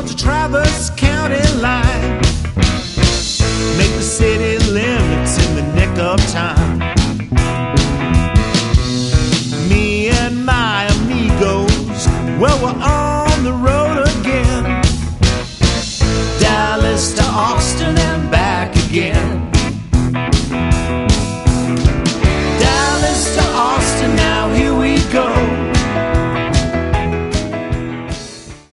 the Traverse County line. Make the city limits in the nick of time.